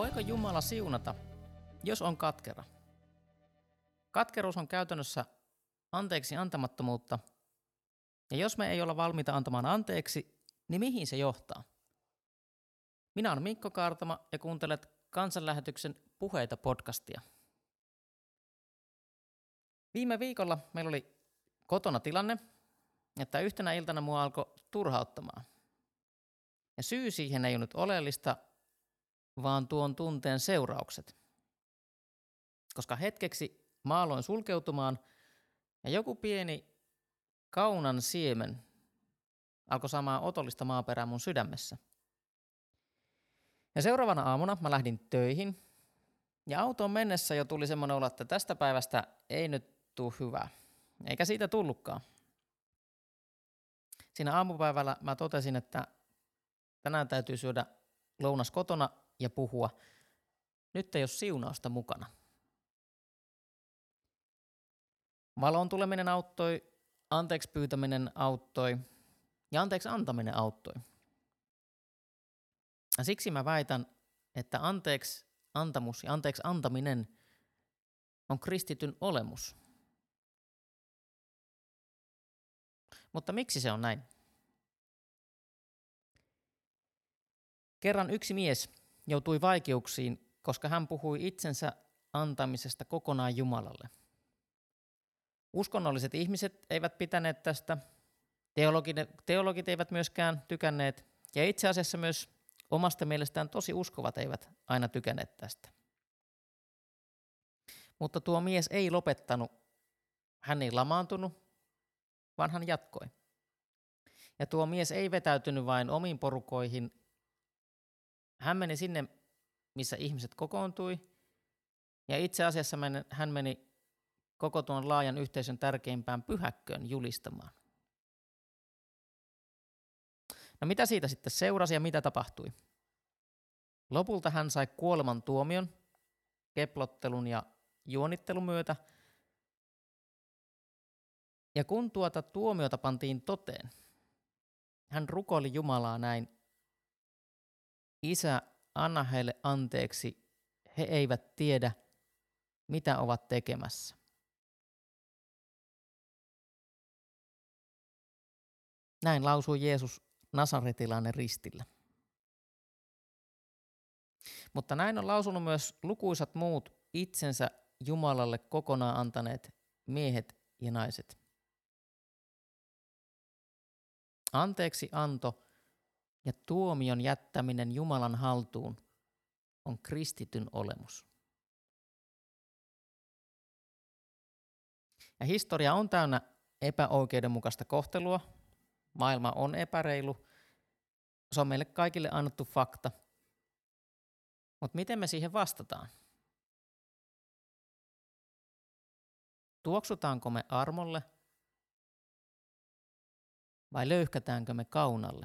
Voiko Jumala siunata, jos on katkera? Katkeruus on käytännössä anteeksi antamattomuutta, ja jos me ei olla valmiita antamaan anteeksi, niin mihin se johtaa? Minä olen Mikko Kaartama ja kuuntelet Kansanlähetyksen Puheita podcastia. Viime viikolla meillä oli kotona tilanne, että yhtenä iltana mua alkoi turhauttamaan. Ja syy siihen ei ole nyt oleellista, vaan tuon tunteen seuraukset. Koska hetkeksi mä aloin sulkeutumaan ja joku pieni kaunan siemen alkoi saamaan otollista maaperää mun sydämessä. Ja seuraavana aamuna mä lähdin töihin ja autoon mennessä jo tuli semmoinen olo, että tästä päivästä ei nyt tule hyvää. Eikä siitä tullutkaan. Siinä aamupäivällä mä totesin, että tänään täytyy syödä lounas kotona ja puhua. Nyt ei ole siunausta mukana. Valon tuleminen auttoi, anteeksi pyytäminen auttoi ja anteeksi antaminen auttoi. Ja siksi mä väitän, että anteeksi antamus ja anteeksi antaminen on kristityn olemus. Mutta miksi se on näin? Kerran yksi mies joutui vaikeuksiin, koska hän puhui itsensä antamisesta kokonaan Jumalalle. Uskonnolliset ihmiset eivät pitäneet tästä, teologit eivät myöskään tykänneet, ja itse asiassa myös omasta mielestään tosi uskovat eivät aina tykänneet tästä. Mutta tuo mies ei lopettanut, hän ei lamaantunut, vaan hän jatkoi. Ja tuo mies ei vetäytynyt vain omiin porukoihin, hän meni sinne, missä ihmiset kokoontui, ja itse asiassa hän meni koko tuon laajan yhteisön tärkeimpään pyhäkköön julistamaan. No mitä siitä sitten seurasi ja mitä tapahtui? Lopulta hän sai kuoleman tuomion, keplottelun ja juonittelun myötä. Ja kun tuota tuomiota pantiin toteen, hän rukoili Jumalaa näin: Isä, anna heille anteeksi, he eivät tiedä, mitä ovat tekemässä. Näin lausui Jeesus nasaretilainen ristillä. Mutta näin on lausunut myös lukuisat muut itsensä Jumalalle kokonaan antaneet miehet ja naiset. Anteeksi anto ja tuomion jättäminen Jumalan haltuun on kristityn olemus. Ja historia on täynnä epäoikeudenmukaista kohtelua. Maailma on epäreilu. Se on meille kaikille annettu fakta. Mutta miten me siihen vastataan? Tuoksutaanko me armolle vai löyhkätäänkö me kaunalle?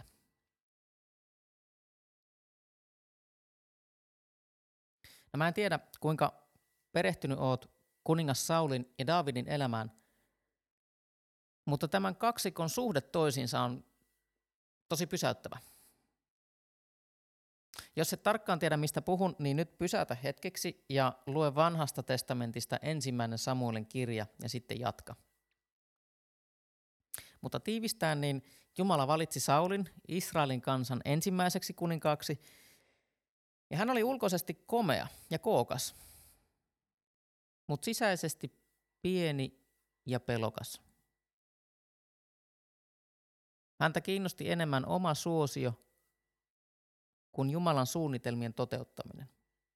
No mä en tiedä, kuinka perehtynyt oot kuningas Saulin ja Daavidin elämään, mutta tämän kaksikon suhde toisiinsa on tosi pysäyttävä. Jos et tarkkaan tiedä, mistä puhun, niin nyt pysäytä hetkeksi ja lue Vanhasta testamentista 1. Samuelin kirja ja sitten jatka. Mutta tiivistään, niin Jumala valitsi Saulin, Israelin kansan ensimmäiseksi kuninkaaksi, ja hän oli ulkoisesti komea ja kookas, mutta sisäisesti pieni ja pelokas. Häntä kiinnosti enemmän oma suosio kuin Jumalan suunnitelmien toteuttaminen.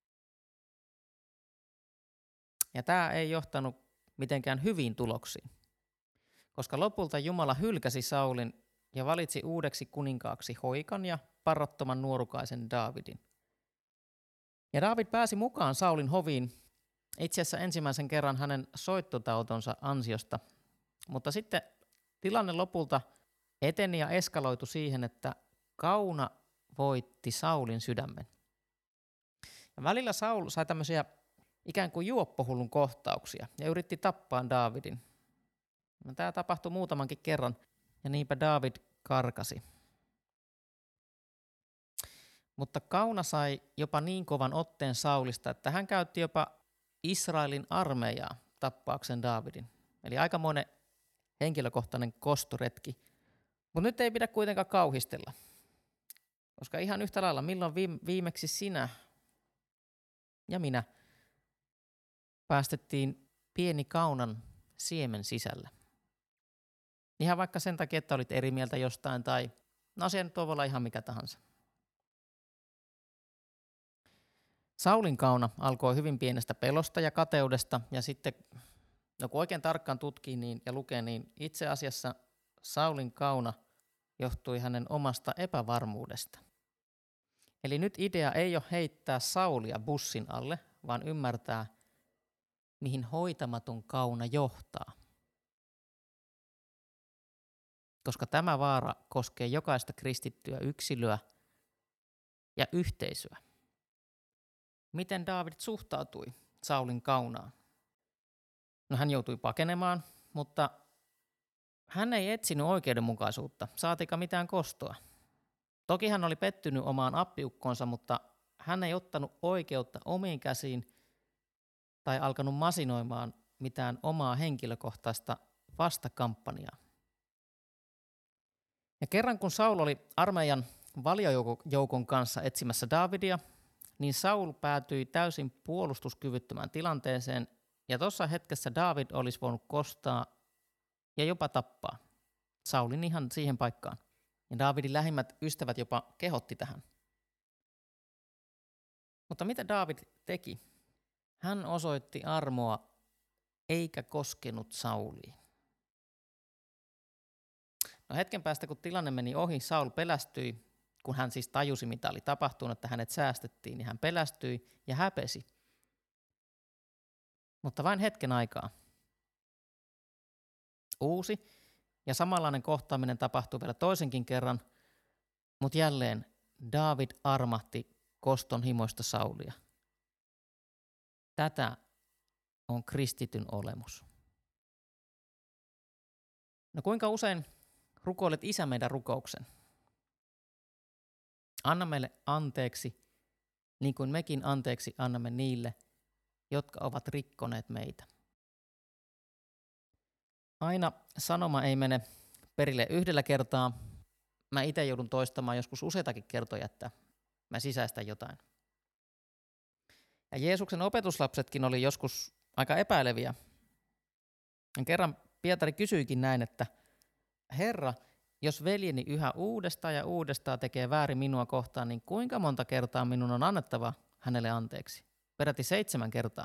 Ja tämä ei johtanut mitenkään hyviin tuloksiin, koska lopulta Jumala hylkäsi Saulin ja valitsi uudeksi kuninkaaksi hoikan ja parrattoman nuorukaisen Daavidin. Ja Daavid pääsi mukaan Saulin hoviin itse asiassa ensimmäisen kerran hänen soittotautonsa ansiosta, mutta sitten tilanne lopulta eteni ja eskaloitui siihen, että kauna voitti Saulin sydämen. Ja välillä Saul sai tämmöisiä ikään kuin juoppohullun kohtauksia ja yritti tappaa Daavidin. No, tämä tapahtui muutamankin kerran ja niinpä Daavid karkasi. Mutta Kauna sai jopa niin kovan otteen Saulista, että hän käytti jopa Israelin armeijaa tappaakseen Daavidin. Eli aikamoinen henkilökohtainen kostoretki. Mutta nyt ei pidä kuitenkaan kauhistella, koska ihan yhtä lailla milloin viimeksi sinä ja minä päästettiin pieni Kaunan siemen sisällä. Ihan vaikka sen takia, että olit eri mieltä jostain tai no se nyt voi olla ihan mikä tahansa. Saulin kauna alkoi hyvin pienestä pelosta ja kateudesta ja sitten, no kun oikein tarkkaan tutkii ja lukee, niin itse asiassa Saulin kauna johtui hänen omasta epävarmuudesta. Eli nyt idea ei ole heittää Saulia bussin alle, vaan ymmärtää, mihin hoitamaton kauna johtaa. Koska tämä vaara koskee jokaista kristittyä yksilöä ja yhteisöä. Miten Daavid suhtautui Saulin kaunaan? No hän joutui pakenemaan, mutta hän ei etsinyt oikeudenmukaisuutta, saatika mitään kostoa. Toki hän oli pettynyt omaan appiukkoonsa, mutta hän ei ottanut oikeutta omiin käsiin tai alkanut masinoimaan mitään omaa henkilökohtaista vastakampanjaa. Ja kerran kun Saul oli armeijan valiojoukon kanssa etsimässä Daavidia, niin Saul päätyi täysin puolustuskyvyttömään tilanteeseen, ja tuossa hetkessä Daavid olisi voinut kostaa ja jopa tappaa Saulin ihan siihen paikkaan. Ja Daavidin lähimmät ystävät jopa kehotti tähän. Mutta mitä Daavid teki? Hän osoitti armoa eikä koskenut Sauliin. No hetken päästä, kun tilanne meni ohi, Saul pelästyi, kun hän siis tajusi, mitä oli tapahtunut, että hänet säästettiin, niin hän pelästyi ja häpesi. Mutta vain hetken aikaa. Uusi ja samanlainen kohtaaminen tapahtui vielä toisenkin kerran, mutta jälleen Daavid armahti koston himoista Saulia. Tätä on kristityn olemus. No kuinka usein rukoilet Isä meidän rukouksen? Anna meille anteeksi, niin kuin mekin anteeksi annamme niille, jotka ovat rikkoneet meitä. Aina sanoma ei mene perille yhdellä kertaa. Mä itse joudun toistamaan joskus useitakin kertoja, että mä sisäistän jotain. Ja Jeesuksen opetuslapsetkin oli joskus aika epäileviä. Ja kerran Pietari kysyikin näin, että Herra, jos veljeni yhä uudestaan ja uudestaan tekee väärin minua kohtaan, niin kuinka monta kertaa minun on annettava hänelle anteeksi? Peräti 7 kertaa.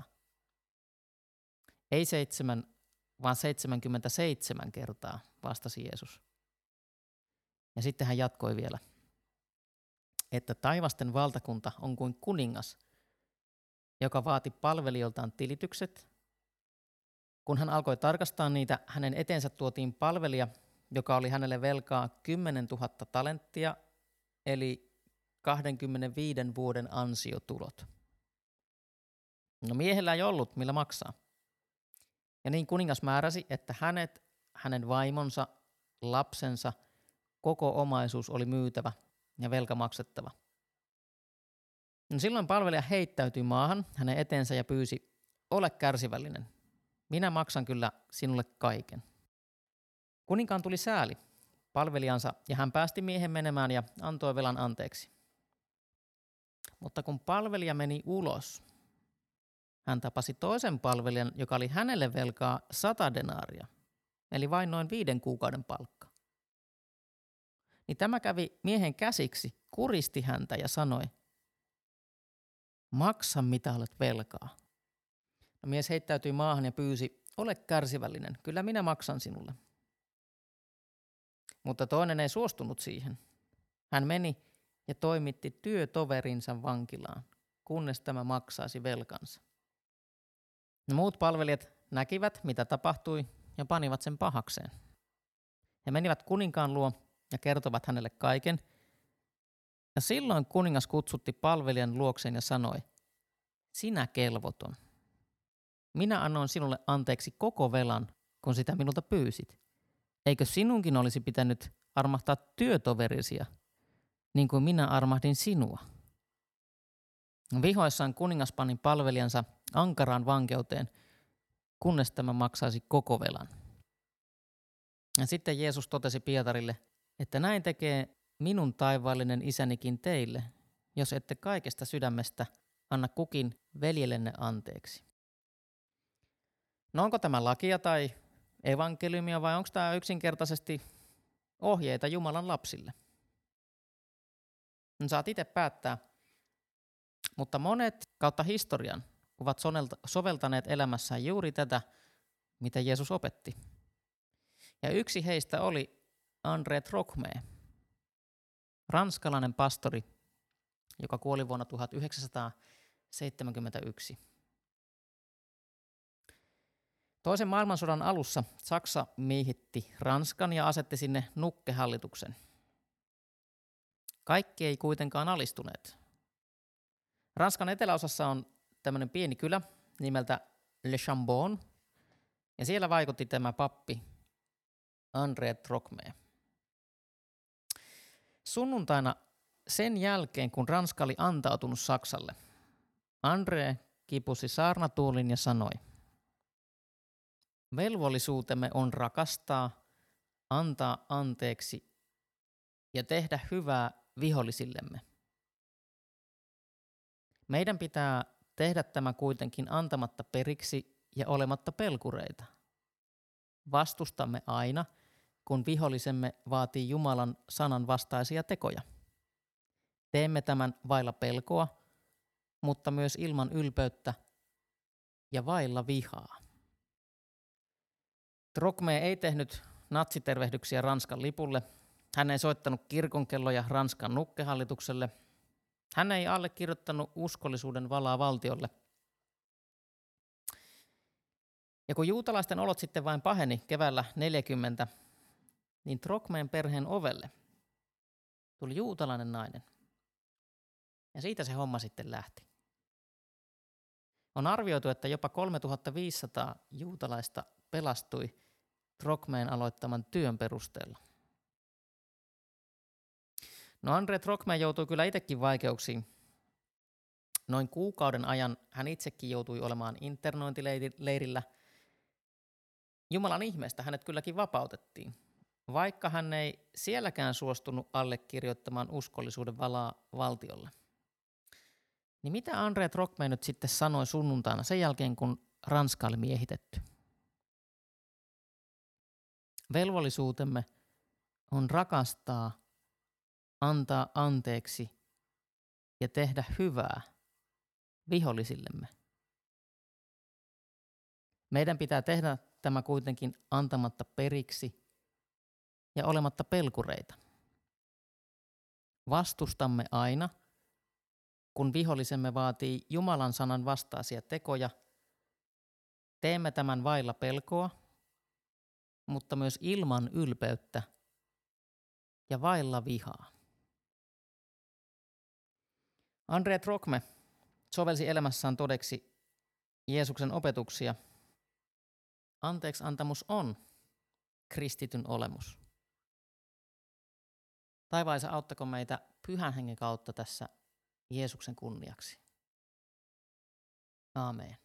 Ei 7, vaan 77 kertaa, vastasi Jeesus. Ja sitten hän jatkoi vielä, että taivasten valtakunta on kuin kuningas, joka vaati palvelijoiltaan tilitykset. Kun hän alkoi tarkastaa niitä, hänen eteensä tuotiin palvelija, joka oli hänelle velkaa 10 000 talenttia, eli 25 vuoden ansiotulot. No miehellä ei ollut, millä maksaa. Ja niin kuningas määräsi, että hänet, hänen vaimonsa, lapsensa, koko omaisuus oli myytävä ja velka maksettava. No silloin palvelija heittäytyi maahan hänen eteensä ja pyysi, ole kärsivällinen, minä maksan kyllä sinulle kaiken. Kuninkaan tuli sääli palvelijansa ja hän päästi miehen menemään ja antoi velan anteeksi. Mutta kun palvelija meni ulos, hän tapasi toisen palvelijan, joka oli hänelle velkaa 100 denaaria, eli vain noin 5 kuukauden palkka. Niin tämä kävi miehen käsiksi, kuristi häntä ja sanoi, maksa mitä olet velkaa. No mies heittäytyi maahan ja pyysi, ole kärsivällinen, kyllä minä maksan sinulle. Mutta toinen ei suostunut siihen. Hän meni ja toimitti työtoverinsa vankilaan, kunnes tämä maksaisi velkansa. No muut palvelijat näkivät, mitä tapahtui, ja panivat sen pahakseen. He menivät kuninkaan luo ja kertovat hänelle kaiken. Ja silloin kuningas kutsutti palvelijan luokseen ja sanoi, sinä kelvoton. Minä annoin sinulle anteeksi koko velan, kun sitä minulta pyysit. Eikö sinunkin olisi pitänyt armahtaa työtoverisia, niin kuin minä armahdin sinua? Vihoissaan kuningas pani palvelijansa ankaraan vankeuteen, kunnes tämä maksaisi koko velan. Ja sitten Jeesus totesi Pietarille, että näin tekee minun taivaallinen isänikin teille, jos ette kaikesta sydämestä anna kukin veljellenne anteeksi. No onko tämä lakia tai evankeliumia vai onko tämä yksinkertaisesti ohjeita Jumalan lapsille? No, saat itse päättää, mutta monet kautta historian ovat soveltaneet elämässään juuri tätä, mitä Jeesus opetti. Ja yksi heistä oli André Trocmé, ranskalainen pastori, joka kuoli vuonna 1971. Toisen maailmansodan alussa Saksa miehitti Ranskan ja asetti sinne nukkehallituksen. Kaikki ei kuitenkaan alistuneet. Ranskan eteläosassa on tämmöinen pieni kylä nimeltä Le Chambon, ja siellä vaikutti tämä pappi André Trocmé. Sunnuntaina sen jälkeen, kun Ranska oli antautunut Saksalle, André kipusi saarnatuolin ja sanoi: velvollisuutemme on rakastaa, antaa anteeksi ja tehdä hyvää vihollisillemme. Meidän pitää tehdä tämä kuitenkin antamatta periksi ja olematta pelkureita. Vastustamme aina, kun vihollisemme vaatii Jumalan sanan vastaisia tekoja. Teemme tämän vailla pelkoa, mutta myös ilman ylpeyttä ja vailla vihaa. Trocmé ei tehnyt natsitervehdyksiä Ranskan lipulle. Hän ei soittanut kirkonkelloja Ranskan nukkehallitukselle. Hän ei allekirjoittanut uskollisuuden valaa valtiolle. Ja kun juutalaisten olot sitten vain paheni keväällä 40, niin Trocmén perheen ovelle tuli juutalainen nainen. Ja siitä se homma sitten lähti. On arvioitu, että jopa 3500 juutalaista pelastui Trocmén aloittaman työn perusteella. No André Trocmé joutui kyllä itsekin vaikeuksiin. Noin kuukauden ajan hän itsekin joutui olemaan internointileirillä. Jumalan ihmeestä hänet kylläkin vapautettiin, vaikka hän ei sielläkään suostunut allekirjoittamaan uskollisuuden valaa valtiolle. Niin mitä André Trocmé nyt sitten sanoi sunnuntaina sen jälkeen, kun Ranska oli miehitetty? Velvollisuutemme on rakastaa, antaa anteeksi ja tehdä hyvää vihollisillemme. Meidän pitää tehdä tämä kuitenkin antamatta periksi ja olematta pelkureita. Vastustamme aina, kun vihollisemme vaatii Jumalan sanan vastaisia tekoja. Teemme tämän vailla pelkoa, mutta myös ilman ylpeyttä ja vailla vihaa. André Trocmé sovelsi elämässään todeksi Jeesuksen opetuksia. Anteeksiantamus on kristityn olemus. Taivaisa, auttako meitä Pyhän Hengen kautta tässä Jeesuksen kunniaksi. Aamen.